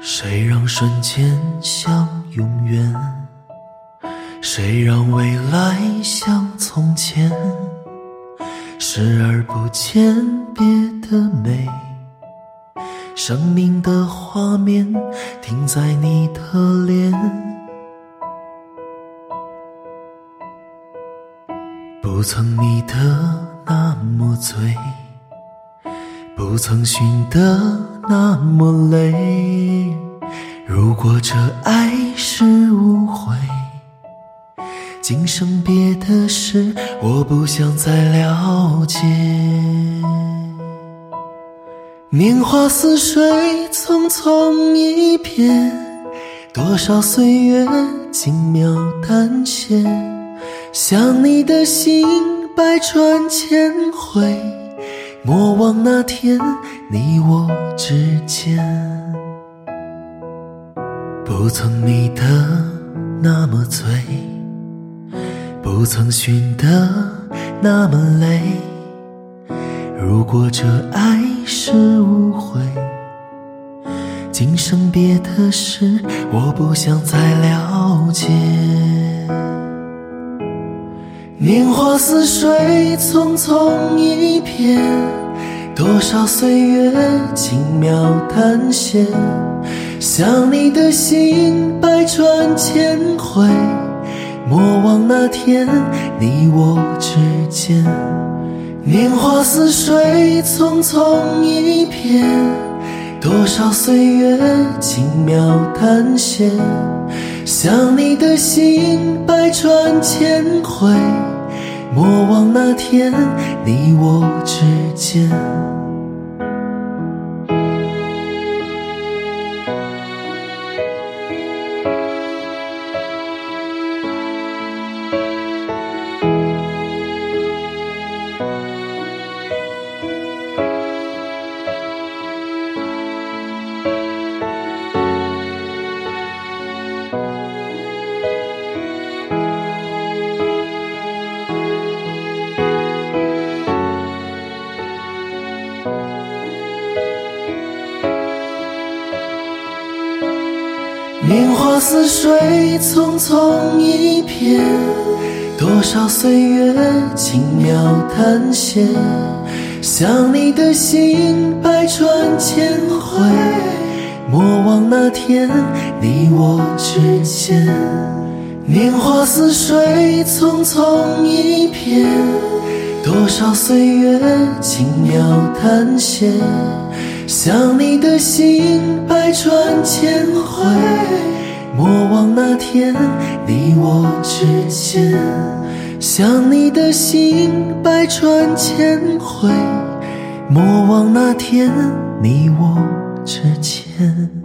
谁让瞬间像永远？谁让未来像从前？视而不见别的美，生命的画面停在你的脸。不曾迷得那么醉，不曾寻得那么累。如果这爱是误会，今生别的事我不想再了解。年华似水，匆匆一瞥，多少岁月轻描淡写，想你的心百转千回，莫忘那天你我之间。不曾迷得那么醉，不曾寻得那么累。如果这爱是误会，今生别的事我不想再了解。年华似水，匆匆一瞥，多少岁月轻描淡写，想你的心百转千回，莫忘那天你我之间。年华似水，匆匆一瞥，多少岁月轻描淡写，想你的心百转千回，莫忘那天你我之间。年华似水，匆匆一瞥，多少岁月轻描淡写，想你的心百转千回，莫忘那天你我之间。年华似水，匆匆一瞥，多少岁月轻描淡写，想你的心百转千回，莫忘那天你我之间。想你的心百转千回，莫忘那天你我之间。